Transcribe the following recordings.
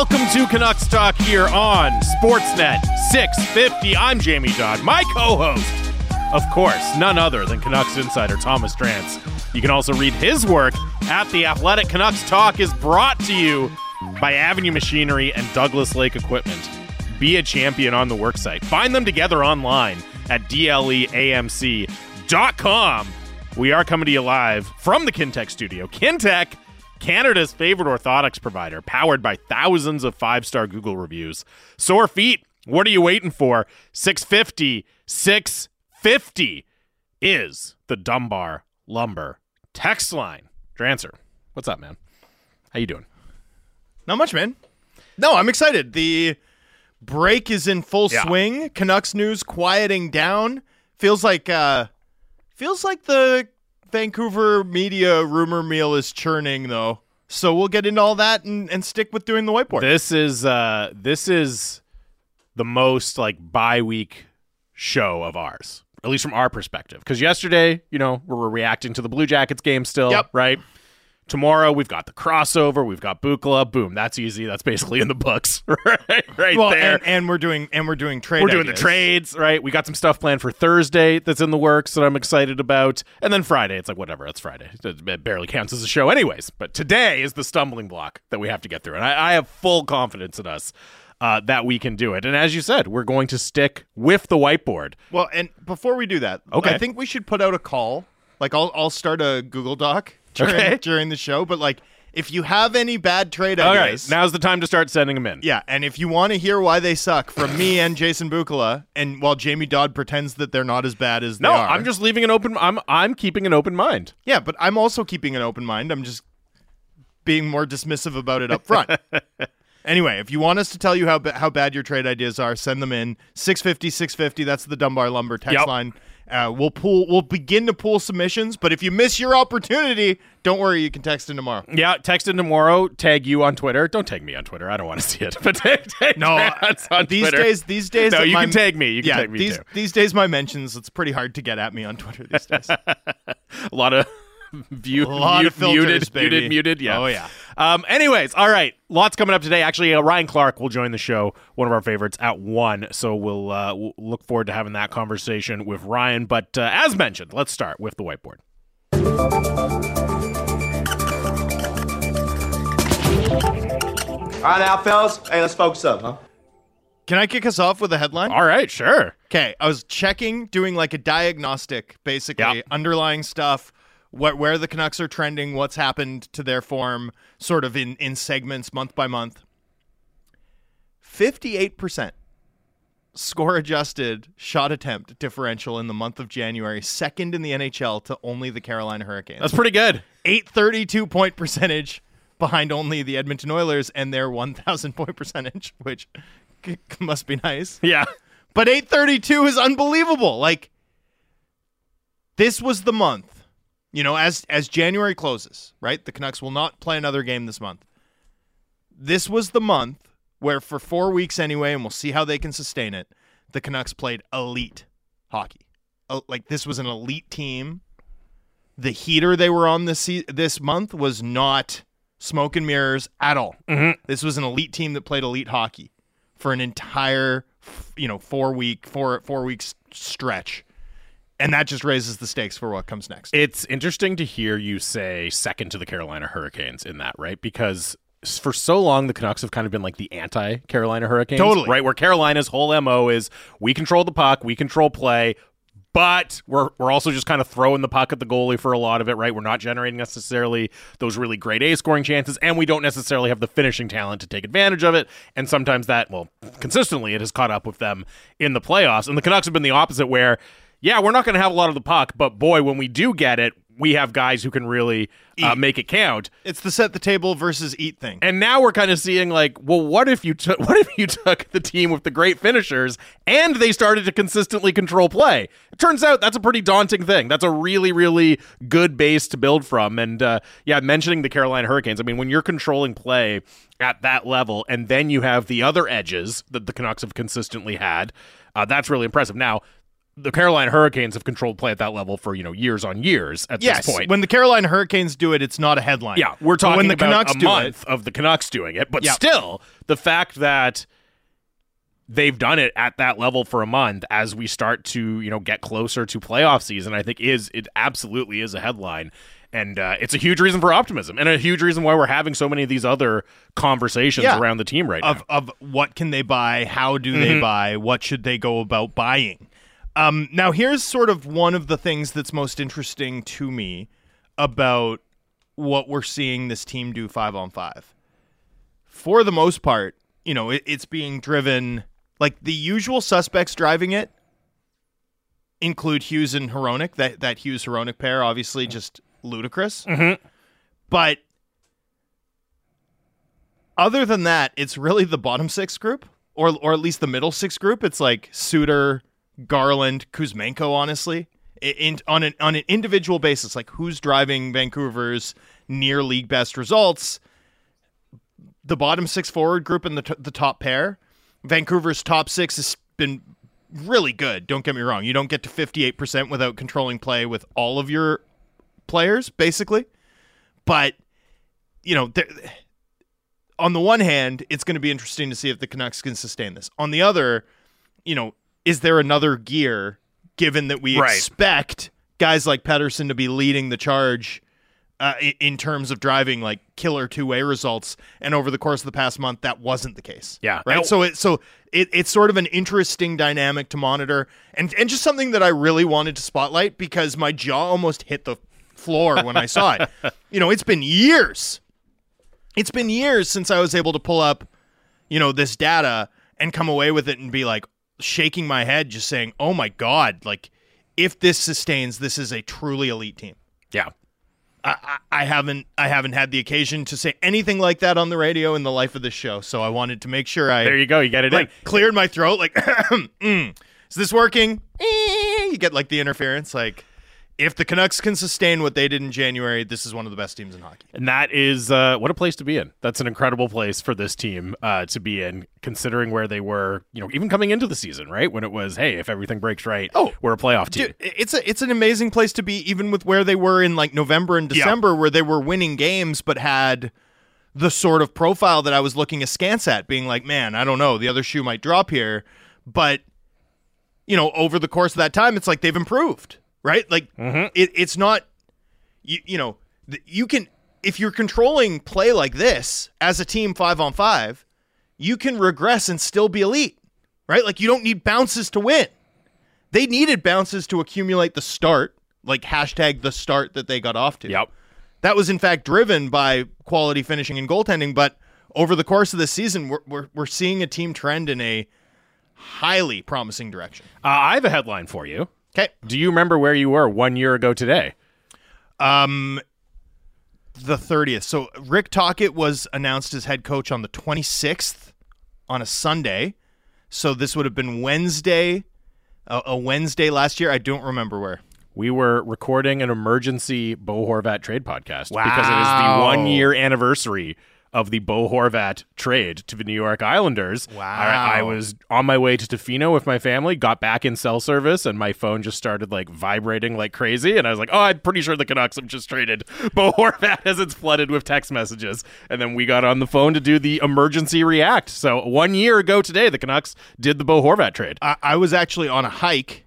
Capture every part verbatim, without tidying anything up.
Welcome to Canucks Talk here on Sportsnet six fifty. I'm Jamie Dodd. My co-host, of course, none other than Canucks insider Thomas Drance. You can also read his work at The Athletic. Canucks Talk is brought to you by Avenue Machinery and Douglas Lake Equipment. Be a champion on the worksite. Find them together online at D L E A M C dot com. We are coming to you live from the Kintec studio. Kintec, Canada's favorite orthotics provider, powered by thousands of five-star Google reviews. Sore feet, what are you waiting for? six fifty, six fifty is the Dunbar Lumber text line. Drancer, what's up, man? How you doing? Not much, man. No, I'm excited. The break is in full Yeah. swing. Canucks news quieting down. Feels like uh, feels like the Vancouver media rumor mill is churning, though. So we'll get into all that and, and stick with doing the whiteboard. This is uh, this is the most like bye-week show of ours, at least from our perspective. Because yesterday, you know, we were reacting to the Blue Jackets game still, Yep. right? Tomorrow, we've got the crossover. We've got Bukala. Boom, that's easy. That's basically in the books, right, right well, there. and, and we're doing and we're doing trade. We're doing the ideas. trades, right? We got some stuff planned for Thursday that's in the works that I'm excited about. And then Friday, it's like, whatever, it's Friday. It barely counts as a show anyways. But today is the stumbling block that we have to get through. And I, I have full confidence in us uh, that we can do it. And as you said, we're going to stick with the whiteboard. Well, and before we do that, Okay. I think we should put out a call. Like, I'll I'll start a Google Doc during, Okay. during the show. But like, if you have any bad trade All ideas, right, now's the time to start sending them in. yeah, and if you want to hear why they suck from me and Jason Bukala, and while Jamie Dodd pretends that they're not as bad as No, they are. I'm just leaving an open. I'm I'm keeping an open mind. yeah, but I'm also keeping an open mind. I'm just being more dismissive about it up front. Anyway, if you want us to tell you how ba- how bad your trade ideas are, send them in six fifty, six fifty. That's the Dunbar Lumber text Yep. line. Uh, we'll pool. We'll begin to pool submissions. But if you miss your opportunity, don't worry. You can text in tomorrow. Yeah, text in tomorrow. Tag you on Twitter. Don't tag me on Twitter. I don't want to see it. But tag, tag No, Drance on these Twitter. days, these days, No, that you my- can tag me. You can yeah, tag me these too. these days, my mentions. It's pretty hard to get at me on Twitter these days. A lot of view, A lot mute, of filters, muted, baby. muted, muted. Yeah. Oh, yeah. Um. Anyways, all right. Lots coming up today. Actually, uh, Ryan Clark will join the show. One of our favorites at one. So we'll, uh, we'll look forward to having that conversation with Ryan. But uh, as mentioned, let's start with the whiteboard. All right, now, fellas. Hey, let's focus up, huh? Can I kick us off with a headline? All right. Sure. Okay, I was checking, doing like a diagnostic, basically, Yep. underlying stuff, what where the Canucks are trending, what's happened to their form, sort of in, in segments, month by month. fifty-eight percent score-adjusted shot attempt differential in the month of January, second in the N H L to only the Carolina Hurricanes. That's pretty good. eight thirty-two point percentage behind only the Edmonton Oilers and their one thousand point percentage, which c- must be nice. Yeah. But eight thirty-two is unbelievable. Like, this was the month, you know, as as January closes, right? The Canucks will not play another game this month. This was the month where for four weeks anyway, and we'll see how they can sustain it, the Canucks played elite hockey. Uh, Like, this was an elite team. The heater they were on this se- this month was not smoke and mirrors at all. Mm-hmm. This was an elite team that played elite hockey for an entire, f- you know, four week, four four weeks stretch, and that just raises the stakes for what comes next. It's interesting to hear you say second to the Carolina Hurricanes in that, right? Because s- for so long, the Canucks have kind of been like the anti-Carolina Hurricanes. Totally. Right? Where Carolina's whole M O is we control the puck, we control play, but we're we're also just kind of throwing the puck at the goalie for a lot of it, right? We're not generating necessarily those really great A scoring chances, and we don't necessarily have the finishing talent to take advantage of it. And sometimes that, well, consistently it has caught up with them in the playoffs. And the Canucks have been the opposite where, yeah, we're not going to have a lot of the puck, but boy, when we do get it, we have guys who can really uh, Eat. make it count. It's the set the table versus eat thing. And now we're kind of seeing like, well, what if you took what if you took the team with the great finishers and they started to consistently control play? It turns out that's a pretty daunting thing. That's a really, really good base to build from. And uh, yeah, mentioning the Carolina Hurricanes, I mean, when you're controlling play at that level, and then you have the other edges that the Canucks have consistently had, uh, that's really impressive. Now, the Carolina Hurricanes have controlled play at that level for, you know, years on years at yes, this point. When the Carolina Hurricanes do it, it's not a headline. Yeah, we're But talking when the about Canucks a do month it, of the Canucks doing it. But Yeah. still, the fact that they've done it at that level for a month as we start to, you know, get closer to playoff season, I think is it absolutely is a headline. And uh, it's a huge reason for optimism and a huge reason why we're having so many of these other conversations Yeah. around the team right of now. of what can they buy, how do they Mhm. buy, what should they go about buying. Um, now, here's sort of one of the things that's most interesting to me about what we're seeing this team do five on five. For the most part, you know, it, it's being driven, like the usual suspects driving it include Hughes and Hronek. That, that Hughes-Hronek pair, obviously just ludicrous. Mm-hmm. But other than that, it's really the bottom six group, or or at least the middle six group. It's like Suter, Garland, Kuzmenko, honestly. In, on an on an individual basis, like who's driving Vancouver's near league best results. The bottom six forward group and the t- the top pair. Vancouver's top six has been really good. Don't get me wrong. You don't get to fifty-eight percent without controlling play with all of your players, basically. But, you know, on the one hand, it's going to be interesting to see if the Canucks can sustain this. On the other, you know, is there another gear, given that we Right. expect guys like Pettersson to be leading the charge uh, in, in terms of driving like killer two-way results, and over the course of the past month, that wasn't the case. Yeah. Right. Oh. So it so it, it's sort of an interesting dynamic to monitor, and and just something that I really wanted to spotlight because my jaw almost hit the floor when I saw it. You know, it's been years. It's been years since I was able to pull up, you know, this data and come away with it and be like shaking my head, just saying, "Oh my God!" Like, if this sustains, this is a truly elite team. Yeah. I, I, I haven't I haven't had the occasion to say anything like that on the radio in the life of this show, so I wanted to make sure I There you go. You get it like in. cleared my throat. Like, mm, is this working? Eh, you get like the interference. Like, if the Canucks can sustain what they did in January, this is one of the best teams in hockey. And that is uh, what a place to be in. That's an incredible place for this team uh, to be in, considering where they were, you know, even coming into the season, right? When it was, hey, if everything breaks right, Oh, we're a playoff team. Dude, it's a it's an amazing place to be, even with where they were in like November and December, where they were winning games but had the sort of profile that I was looking askance at, being like, man, I don't know, the other shoe might drop here. But, you know, over the course of that time, it's like they've improved, right? Like, Mhm. it, it's not, you, you know, th- you can, if you're controlling play like this as a team five on five, you can regress and still be elite, right? Like, you don't need bounces to win. They needed bounces to accumulate the start, like hashtag the start that they got off to. Yep. That was in fact driven by quality finishing and goaltending, but over the course of this season, we're we're, we're seeing a team trend in a highly promising direction. Uh, I have a headline for you. Okay. Do you remember where you were one year ago today? Um, the thirtieth. So Rick Tocchet was announced as head coach on the twenty-sixth on a Sunday. So this would have been Wednesday, a, a Wednesday last year. I don't remember where. We were recording an emergency Bo Horvat trade podcast Wow. because it is the one year anniversary of the Bo Horvat trade to the New York Islanders. Wow. I, I was on my way to Tofino with my family, got back in cell service, and my phone just started like vibrating like crazy. And I was like, oh, I'm pretty sure the Canucks have just traded Bo Horvat as it's flooded with text messages. And then we got on the phone to do the emergency react. So one year ago today, the Canucks did the Bo Horvat trade. I, I was actually on a hike.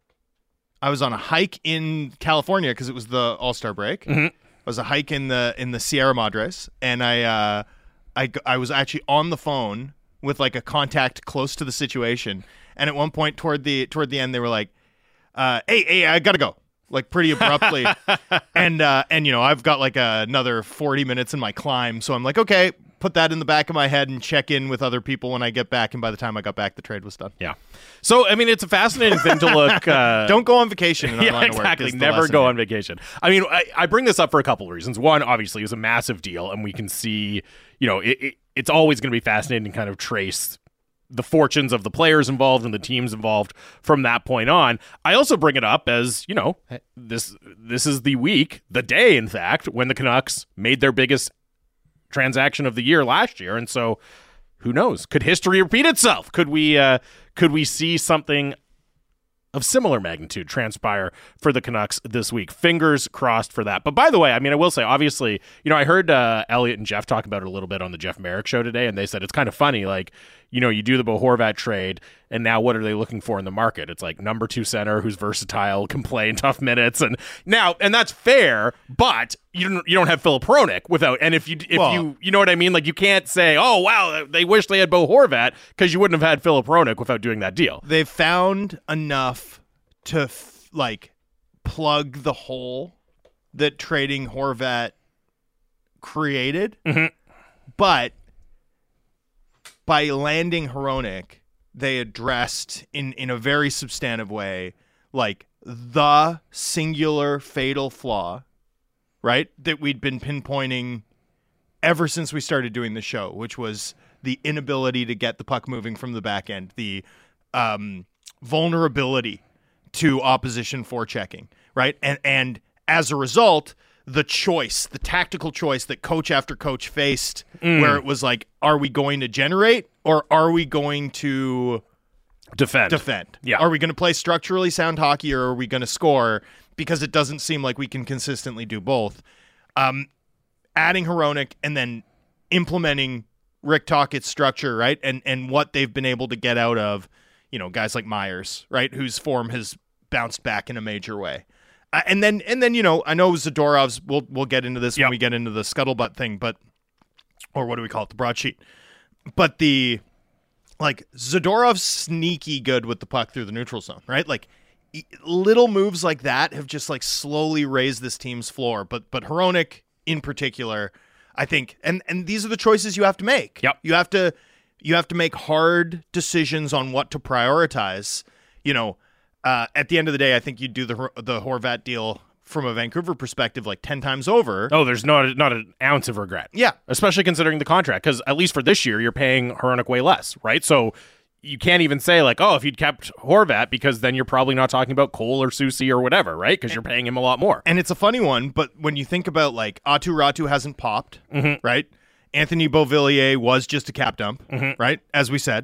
I was on a hike in California because it was the All-Star break. Mm-hmm. It was a hike in the in the Sierra Madres, and I uh, I g- I was actually on the phone with like a contact close to the situation. And at one point toward the toward the end, they were like, uh, "Hey, hey, I gotta go." Like pretty abruptly, and uh, and you know I've got like a, another forty minutes in my climb, so I'm like, okay, put that in the back of my head and check in with other people when I get back. And by the time I got back, the trade was done. Yeah. So, I mean, it's a fascinating thing to look. Uh, Don't go on vacation in our yeah, line of work exactly. is the Never lesson go here. on vacation. I mean, I, I bring this up for a couple of reasons. One, obviously, it was a massive deal, and we can see, you know, it, it, it's always going to be fascinating to kind of trace the fortunes of the players involved and the teams involved from that point on. I also bring it up as, you know, this this is the week, the day, in fact, when the Canucks made their biggest transaction of the year last year, and so who knows? Could history repeat itself? Could we uh, could we see something of similar magnitude transpire for the Canucks this week. Fingers crossed for that. But by the way, I mean, I will say, obviously, you know, I heard uh, Elliot and Jeff talk about it a little bit on the Jeff Merrick show today, and they said it's kind of funny, like, you know, you do the Bo Horvat trade, and now what are they looking for in the market? It's like number two center who's versatile, can play in tough minutes, and now, and that's fair, but you don't you don't have Filip Hronek without, and if you if Well, you you know what I mean, like you can't say, oh wow, they wish they had Bo Horvat, because you wouldn't have had Filip Hronek without doing that deal. They've found enough to f- like plug the hole that trading Horvat created, Mm-hmm. but by landing Hronek, they addressed in in a very substantive way, like the singular fatal flaw, right, that we'd been pinpointing ever since we started doing the show, which was the inability to get the puck moving from the back end, the um, vulnerability to opposition forechecking, right? And and as a result, the choice, the tactical choice that coach after coach faced, Mm. where it was like, are we going to generate or are we going to Defend. defend? Yeah. Are we going to play structurally sound hockey or are we going to score? Because it doesn't seem like we can consistently do both. Um, adding Hronek and then implementing Rick Tocchet's structure, right? And and what they've been able to get out of, you know, guys like Myers, right? Whose form has bounced back in a major way. Uh, and then and then, you know, I know Zadorov's, we'll we'll get into this Yep. when we get into the scuttlebutt thing, but or what do we call it? The broadsheet. But the like Zadorov's sneaky good with the puck through the neutral zone, right? Like e- little moves like that have just like slowly raised this team's floor. But but Hronek in particular, I think, and and these are the choices you have to make. Yep. You have to you have to make hard decisions on what to prioritize. You know, uh, at the end of the day, I think you'd do the Hor- the Horvat deal from a Vancouver perspective like ten times over. Oh, there's not not an ounce of regret. Yeah. Especially considering the contract, because at least for this year, you're paying Hronek way less, right? So you can't even say like, oh, if you'd kept Horvat, because then you're probably not talking about Cole or Soucy or whatever, right? Because you're paying him a lot more. And it's a funny one, but when you think about like Aatu Ratu hasn't popped, Mm-hmm. right? Anthony Beauvillier was just a cap dump, Mhm. right? As we said.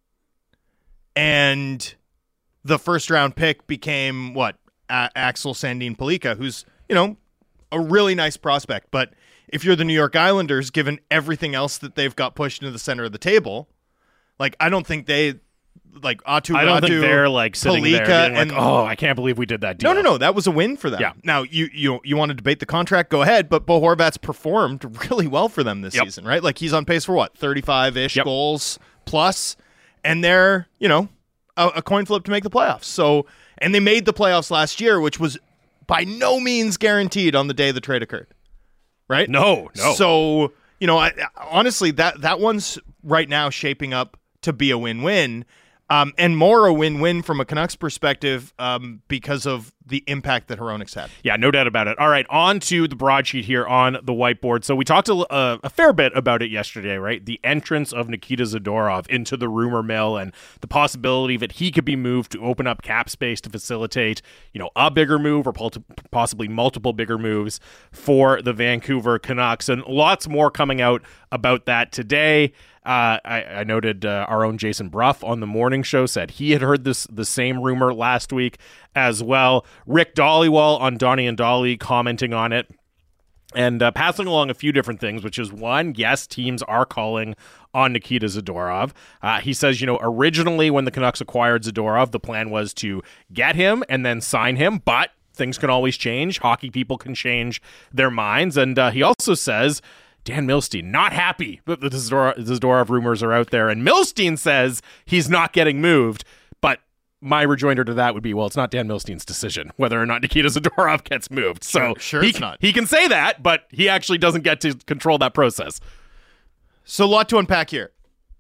And the first round pick became what? A- Axel Sandin Palika, who's, you know, a really nice prospect. But if you're the New York Islanders, given everything else that they've got pushed into the center of the table, like I don't think they like Aatu I don't Ratu, think they're like sitting there Palika, being like, and oh, I can't believe we did that deal. no, no, no. That was a win for them. Yeah. Now, you you you want to debate the contract? Go ahead. But Bo Horvat's performed really well for them this Yep. season, right? Like he's on pace for what, thirty-five-ish Yep. goals plus, and they're, you know, a, a coin flip to make the playoffs. So, and they made the playoffs last year, which was by no means guaranteed on the day the trade occurred, right? No, no. So, you know, I, honestly, that that one's right now shaping up to be a win-win. Um, and more a win-win from a Canucks perspective um, because of the impact that Hronek's had. Yeah, no doubt about it. All right, on to the broadsheet here on the whiteboard. So we talked a, a, a fair bit about it yesterday, right? The entrance of Nikita Zadorov into the rumor mill and the possibility that he could be moved to open up cap space to facilitate, you know, a bigger move or pol- possibly multiple bigger moves for the Vancouver Canucks. And lots more coming out about that today. Uh, I, I noted uh, our own Jason Bruff on the morning show said he had heard this the same rumor last week as well. Rick Dhaliwal on Donnie and Dolly commenting on it and uh, passing along a few different things, which is one, yes, teams are calling on Nikita Zadorov. Uh, he says, you know, originally when the Canucks acquired Zadorov, the plan was to get him and then sign him, but things can always change. Hockey people can change their minds. And uh, he also says, Dan Milstein, not happy that the Zadorov, Zadorov rumors are out there. And Milstein says he's not getting moved. But my rejoinder to that would be, well, it's not Dan Milstein's decision whether or not Nikita Zadorov gets moved. So Sure, sure he, it's not. he can say that, but he actually doesn't get to control that process. So a lot to unpack here.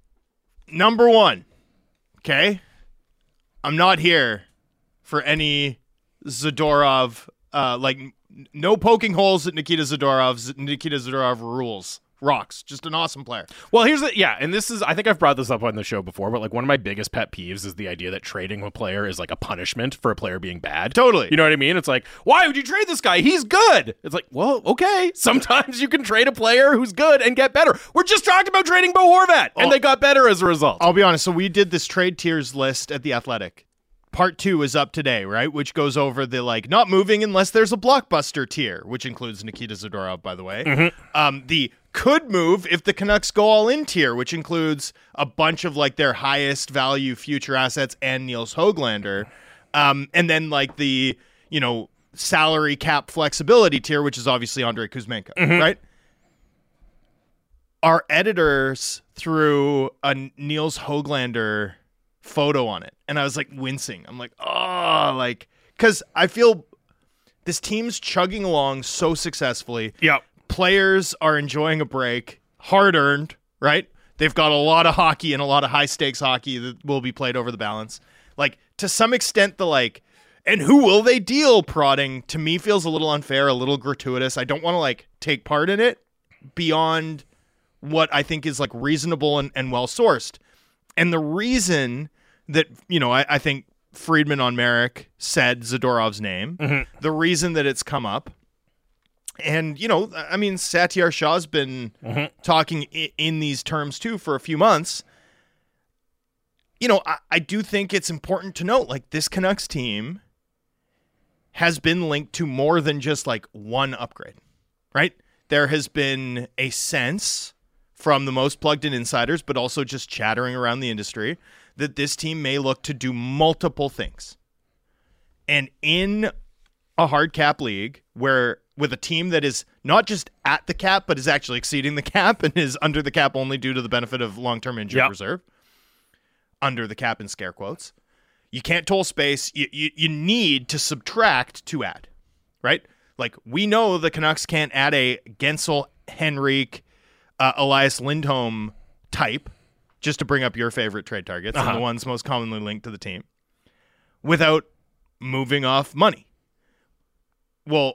Number one, okay, I'm not here for any Zadorov, uh, like n- no poking holes at Nikita Zadorov's Nikita Zadorov rules. Rocks, just an awesome player. Well, here's the, yeah, and this is, I think I've brought this up on the show before, but like one of my biggest pet peeves is the idea that trading a player is like a punishment for a player being bad. Totally. You know what I mean? It's like, why would you trade this guy? He's good. It's like, well, okay. Sometimes you can trade a player who's good and get better. We're just talking about trading Bo Horvat, and Oh. they got better as a result. I'll be honest. So we did this trade tiers list at The Athletic. part two is up today, right? Which goes over the like not moving unless there's a blockbuster tier, which includes Nikita Zadorov, by the way. Mm-hmm. Um, the could move if the Canucks go all in tier, which includes a bunch of like their highest value future assets and Niels Höglander. Um, and then like the, you know, salary cap flexibility tier, which is obviously Andrei Kuzmenko, Mm-hmm. right? Our editors threw a Niels Höglander photo on it, and I was like wincing. I'm like, oh, like, because I feel this team's chugging along so successfully. Yep. Players are enjoying a break, hard earned, right? They've got a lot of hockey and a lot of high stakes hockey that will be played over the balance. Like, to some extent, the like, and who will they deal prodding to me feels a little unfair, a little gratuitous. I don't want to like take part in it beyond what I think is like reasonable and, and well sourced. And the reason that, you know, I, I think Friedman on Merrick said Zadorov's name, Mm-hmm. the reason that it's come up, and, you know, I mean, Satyar Shah's been Mm-hmm. talking I- in these terms too for a few months. You know, I, I do think it's important to note, like, this Canucks team has been linked to more than just like one upgrade, right? There has been a sense from the most plugged in insiders, but also just chattering around the industry, that this team may look to do multiple things. And in a hard cap league where with a team that is not just at the cap, but is actually exceeding the cap and is under the cap only due to the benefit of long-term injured Yep. reserve, under the cap in scare quotes, you can't toll space. You, you, you need to subtract to add, right? Like, we know the Canucks can't add a Gensel, Henrique, uh, Elias Lindholm type, just to bring up your favorite trade targets Uh-huh. and the ones most commonly linked to the team, without moving off money. Well,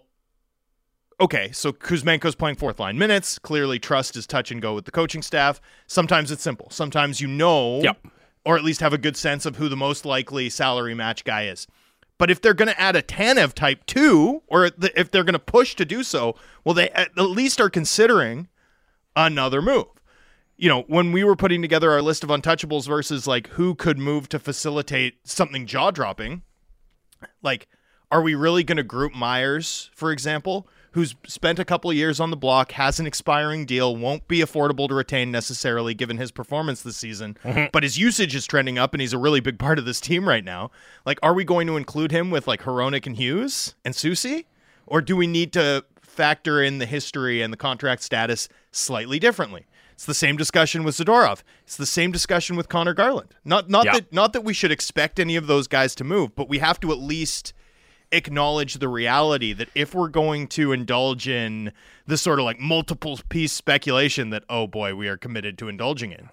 okay, so Kuzmenko's playing fourth line minutes. Clearly, trust is touch and go with the coaching staff. Sometimes it's simple. Sometimes you know, Yep. or at least have a good sense of who the most likely salary match guy is. But if they're going to add a Tanev type two, or the, if they're going to push to do so, well, they at least are considering another move. You know, when we were putting together our list of untouchables versus like who could move to facilitate something jaw-dropping, like, are we really going to group Myers, for example, who's spent a couple of years on the block, has an expiring deal, won't be affordable to retain necessarily given his performance this season, Mm-hmm. but his usage is trending up and he's a really big part of this team right now. Like, are we going to include him with like Hronek and Hughes and Soucy? Or do we need to factor in the history and the contract status slightly differently? It's the same discussion with Zadorov. It's the same discussion with Connor Garland. Not not Yeah. that not that we should expect any of those guys to move, but we have to at least acknowledge the reality that if we're going to indulge in this sort of like multiple piece speculation that, oh boy, we are committed to indulging in,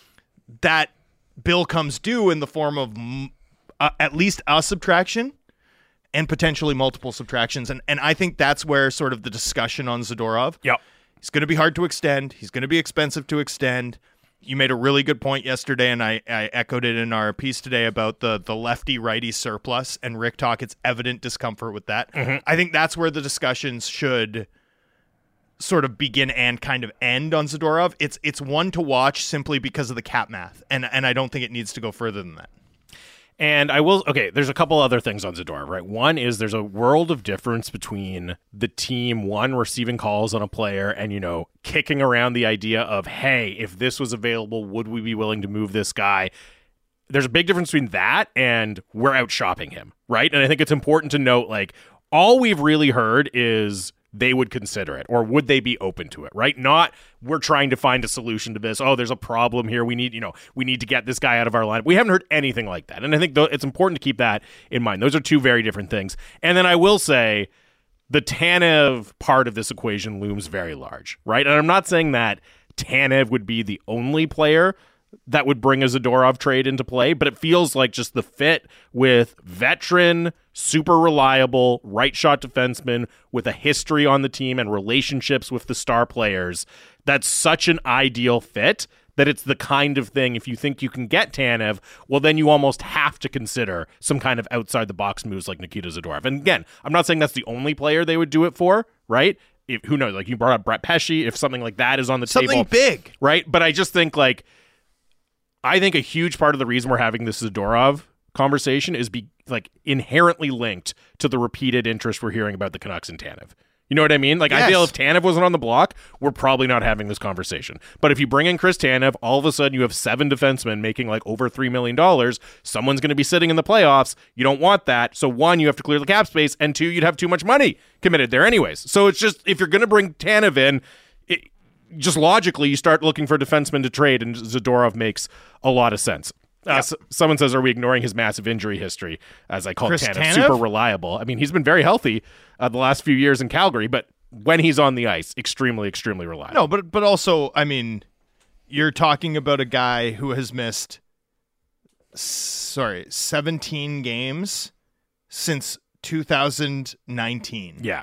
that bill comes due in the form of m- uh, at least a subtraction and potentially multiple subtractions. And and I think that's where sort of the discussion on Zadorov, Yep. he's going to be hard to extend. He's going to be expensive to extend. You made a really good point yesterday, and I, I echoed it in our piece today about the the lefty-righty surplus, and Rick Tockett's evident discomfort with that. Mm-hmm. I think that's where the discussions should sort of begin and kind of end on Zadorov. It's it's one to watch simply because of the cap math, and and I don't think it needs to go further than that. And I will, okay, there's a couple other things on Zadorov, right? One is there's a world of difference between the team, one, receiving calls on a player and, you know, kicking around the idea of, hey, if this was available, would we be willing to move this guy? There's a big difference between that and we're out shopping him, right? And I think it's important to note, like, all we've really heard is they would consider it, or would they be open to it, right? Not we're trying to find a solution to this. Oh, there's a problem here. We need, you know, we need to get this guy out of our lineup. We haven't heard anything like that. And I think th- it's important to keep that in mind. Those are two very different things. And then I will say the Tanev part of this equation looms very large, right? And I'm not saying that Tanev would be the only player that would bring a Zadorov trade into play, but it feels like just the fit with veteran, super reliable, right shot defenseman with a history on the team and relationships with the star players. That's such an ideal fit that it's the kind of thing, if you think you can get Tanev, well, then you almost have to consider some kind of outside the box moves like Nikita Zadorov. And again, I'm not saying that's the only player they would do it for, right? If, who knows? Like you brought up Brett Pesce, if something like that is on the Something table. big. Right? But I just think like, I think a huge part of the reason we're having this Zadorov conversation is be like inherently linked to the repeated interest we're hearing about the Canucks and Tanev. You know what I mean? Like, yes. I feel if Tanev wasn't on the block, we're probably not having this conversation. But if you bring in Chris Tanev, all of a sudden you have seven defensemen making like over three million dollars. Someone's going to be sitting in the playoffs. You don't want that. So one, you have to clear the cap space, and two, you'd have too much money committed there anyways. So it's just, if you're going to bring Tanev in, it, just logically, you start looking for defensemen to trade, and Zadorov makes a lot of sense. Uh, yep. s- someone says, are we ignoring his massive injury history? As I call Tanev, Tanev super reliable. I mean, he's been very healthy uh, the last few years in Calgary, but when he's on the ice, extremely, extremely reliable. No, but but also, I mean, you're talking about a guy who has missed, sorry, seventeen games since two thousand nineteen. Yeah.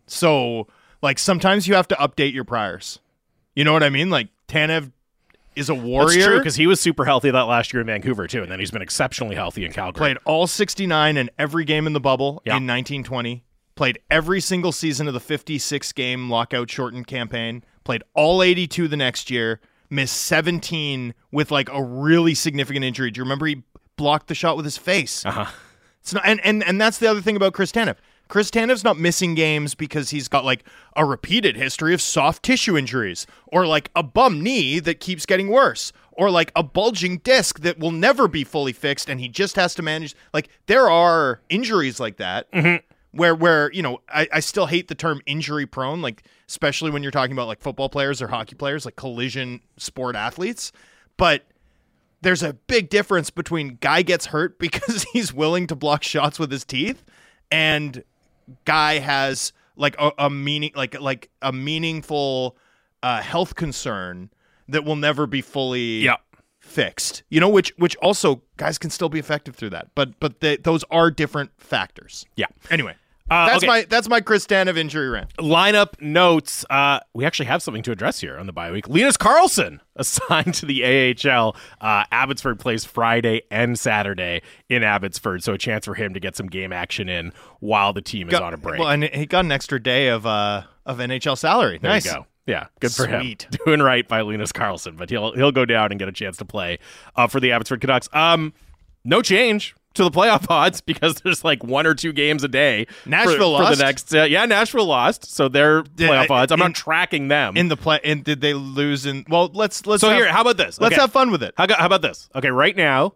So, like, sometimes you have to update your priors. You know what I mean? Like, Tanev is a warrior. That's true, because he was super healthy that last year in Vancouver, too, and then he's been exceptionally healthy in Calgary. Played all sixty-nine in every game in the bubble yep. in nineteen twenty. Played every single season of the fifty-six game lockout shortened campaign. Played all eighty-two the next year. Missed seventeen with, like, a really significant injury. Do you remember he blocked the shot with his face? Uh-huh. It's not, and, and, and that's the other thing about Chris Tanev. Chris Tanev's not missing games because he's got like a repeated history of soft tissue injuries or like a bum knee that keeps getting worse or like a bulging disc that will never be fully fixed and he just has to manage. Like there are injuries like that mm-hmm. where, where, you know, I, I still hate the term injury prone, like especially when you're talking about like football players or hockey players, like collision sport athletes. But there's a big difference between guy gets hurt because he's willing to block shots with his teeth and guy has like a, a meaning like like a meaningful uh health concern that will never be fully yeah. fixed, you know, which which also guys can still be effective through that, but but they, those are different factors. Yeah. Anyway, uh, that's okay. my that's my Chris Tanev injury rant. Lineup notes. Uh, we actually have something to address here on the bye week. Linus Karlsson assigned to the A H L. Uh, Abbotsford plays Friday and Saturday in Abbotsford, so a chance for him to get some game action in while the team is got, on a break. Well, and he got an extra day of uh of N H L salary. There nice. you go. Yeah, good for Sweet. him. Doing right by Linus Karlsson, but he'll he'll go down and get a chance to play uh, for the Abbotsford Canucks. Um, no change to the playoff odds because there's like one or two games a day. Nashville for, lost for the next. Uh, yeah, Nashville lost, so their playoff I, odds. I'm in, not tracking them in the play. And did they lose in? Well, let's let's. So have, here, how about this? Let's okay. have fun with it. How, how about this? Okay, right now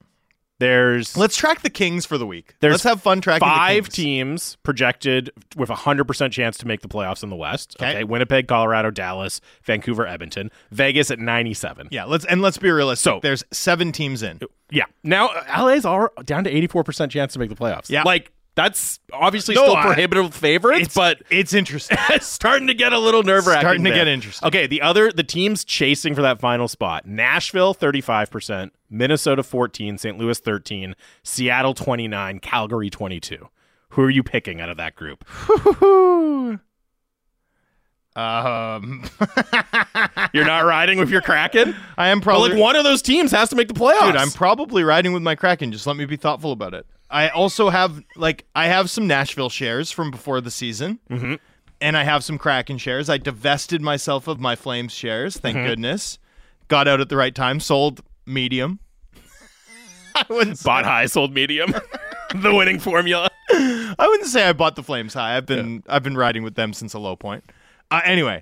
there's let's track the Kings for the week. There's let's have fun tracking five the Kings. teams projected with a hundred percent chance to make the playoffs in the West. Okay. okay, Winnipeg, Colorado, Dallas, Vancouver, Edmonton, Vegas at ninety-seven. Yeah, let's and let's be realistic. So there's seven teams in. Yeah, now L A's are down to eighty-four percent chance to make the playoffs. Yeah, like that's obviously no, still I, prohibitive favorites, it's, but it's interesting. It's starting to get a little nerve wracking. Starting to there. get interesting. Okay, the other the teams chasing for that final spot: Nashville thirty-five percent, Minnesota fourteen, Saint Louis thirteen, Seattle twenty-nine, Calgary twenty-two. Who are you picking out of that group? um, You're not riding with your Kraken? I am probably but like one of those teams has to make the playoffs. Dude, I'm probably riding with my Kraken. Just let me be thoughtful about it. I also have like I have some Nashville shares from before the season, mm-hmm. and I have some Kraken shares. I divested myself of my Flames shares. Thank mm-hmm. goodness. Got out at the right time. Sold medium. I wouldn't say. Bought high, sold medium. The winning formula. I wouldn't say I bought the Flames high. I've been yeah. I've been riding with them since a low point. Uh, anyway,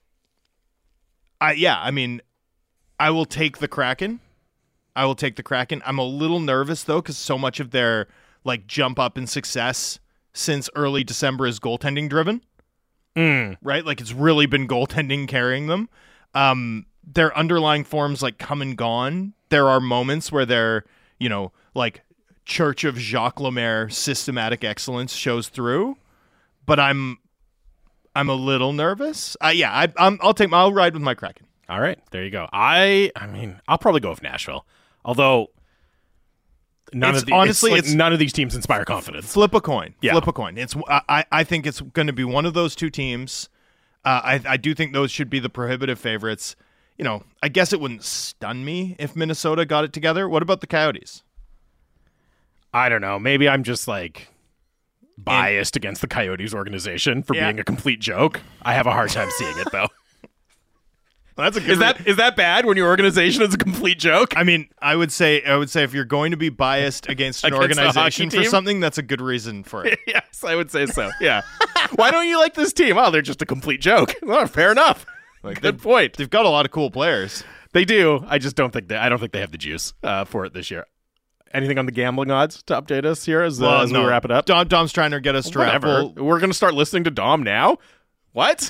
I yeah. I mean, I will take the Kraken. I will take the Kraken. I'm a little nervous, though, because so much of their like jump up in success since early December is goaltending driven. Mm. Right? Like it's really been goaltending carrying them. Um, their underlying forms like come and gone. There are moments where they're, you know, like Church of Jacques Lemaire systematic excellence shows through. But I'm I'm a little nervous. Uh, yeah, I, I'm, I'll take. I'll ride with my Kraken. All right, there you go. I, I mean, I'll probably go with Nashville. Although none it's, of the, honestly, it's like it's none of these teams inspire confidence. Flip a coin. Yeah. Flip a coin. It's. I, I think it's going to be one of those two teams. Uh, I, I do think those should be the prohibitive favorites. You know, I guess it wouldn't stun me if Minnesota got it together. What about the Coyotes? I don't know. Maybe I'm just like biased and, against the Coyotes organization for yeah. being a complete joke. I have a hard time seeing it though. Well, that's a good Is that is that bad when your organization is a complete joke? I mean, I would say I would say if you're going to be biased against an Against a organization hockey for team? something, that's a good reason for it. Yes, I would say so. Yeah. Why don't you like this team? Oh, they're just a complete joke. Well, fair enough. Like, Good they've- point. They've got a lot of cool players. They do. I just don't think they. I don't think they have the juice uh, for it this year. Anything on the gambling odds to update us here as, uh, Well, as no. we wrap it up? Dom, Dom's trying to get us to Whatever. Apple. We're going to start listening to Dom now? What?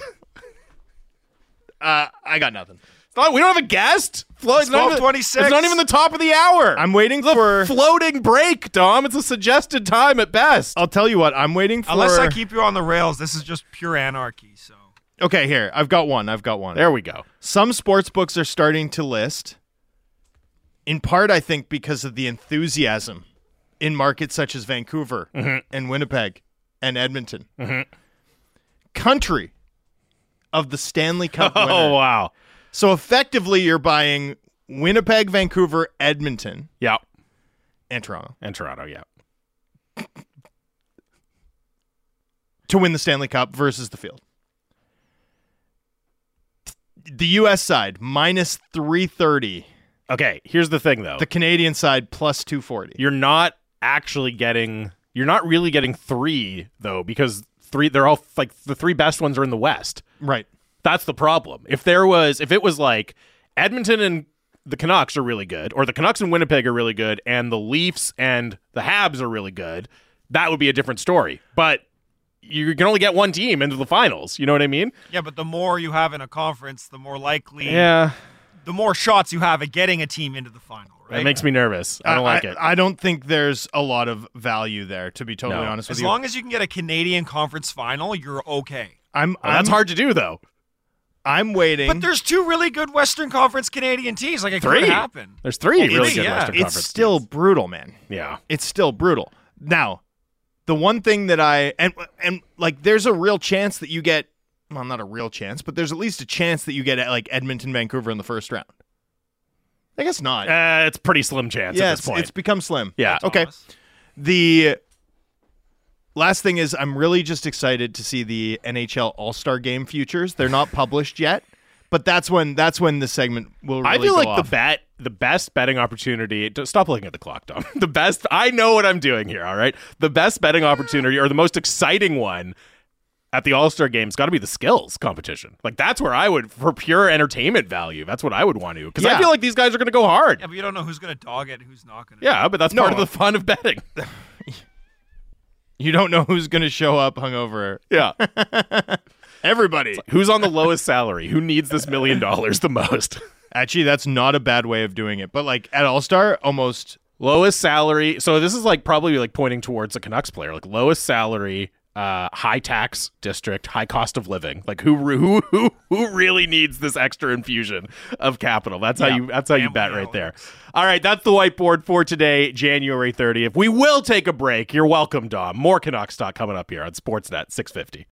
Uh, I got nothing. It's not- we don't have a guest? Flo- It's, not even- twelve twenty-six. It's not even the top of the hour. I'm waiting It's a for. floating break, Dom. It's a suggested time at best. I'll tell you what. I'm waiting for. Unless I keep you on the rails, this is just pure anarchy. So Okay, here. I've got one. I've got one. There we go. Some sports books are starting to list, in part, I think, because of the enthusiasm in markets such as Vancouver Mm-hmm. and Winnipeg and Edmonton. Country of the Stanley Cup winner. Oh, wow. So effectively, you're buying Winnipeg, Vancouver, Edmonton, Yeah. and Toronto And Toronto, yeah. to win the Stanley Cup versus the field. The U S side, minus three thirty. Okay, here's the thing, though. The Canadian side, plus two forty. You're not actually getting... You're not really getting three, though, because three... They're all... Like, the three best ones are in the West. Right. That's the problem. If there was... If it was like Edmonton and the Canucks are really good, or the Canucks and Winnipeg are really good, and the Leafs and the Habs are really good, that would be a different story. But you can only get one team into the finals. You know what I mean? yeah, but the more you have in a conference, the more likely, Yeah. the more shots you have at getting a team into the final. Right? That makes me nervous. I don't like it. I don't think there's a lot of value there, to be totally No. honest with as you. long as you can get a Canadian conference final, you're okay. I'm, Well, I'm that's hard to do, though. I'm waiting. But there's two really good Western Conference Canadian teams. Like it Three. could happen. There's three Well, really three, good yeah. Western it's Conference still teams. brutal, man. Yeah. It's still brutal. Now, the one thing that I and and like, there's a real chance that you get. Well, not a real chance, but there's at least a chance that you get like Edmonton, Vancouver in the first round. I guess not. Uh, it's pretty slim chance yeah, at it's, this point. it's become slim. Yeah. Okay. Thomas. The last thing is, I'm really just excited to see the N H L All-Star Game futures. They're not published yet, but that's when that's when the segment will really I feel go like off. the bet, the best betting opportunity. d- Stop looking at the clock, Dom. The best. I know what I'm doing here. All right. The best betting opportunity, or the most exciting one, at the All Star Game's got to be the skills competition. Like that's where I would, for pure entertainment value, that's what I would want to. Because I Yeah. feel like these guys are going to go hard. Yeah, but you don't know who's going to dog it and who's not going to. Yeah, but that's No. part of the fun of betting. You don't know who's going to show up hungover. Yeah. Everybody. Who's on the lowest salary? Who needs this million dollars the most? Actually, that's not a bad way of doing it. But like at All-Star, almost Lowest salary. So this is like probably like pointing towards a Canucks player. Like lowest salary, uh, high tax district, high cost of living. Like who who who who really needs this extra infusion of capital? That's how Yeah. you that's how you Family bet right there. Alex. All right, that's the whiteboard for today, January thirtieth. We will take a break. You're welcome, Dom. More Canucks talk coming up here on Sportsnet six fifty.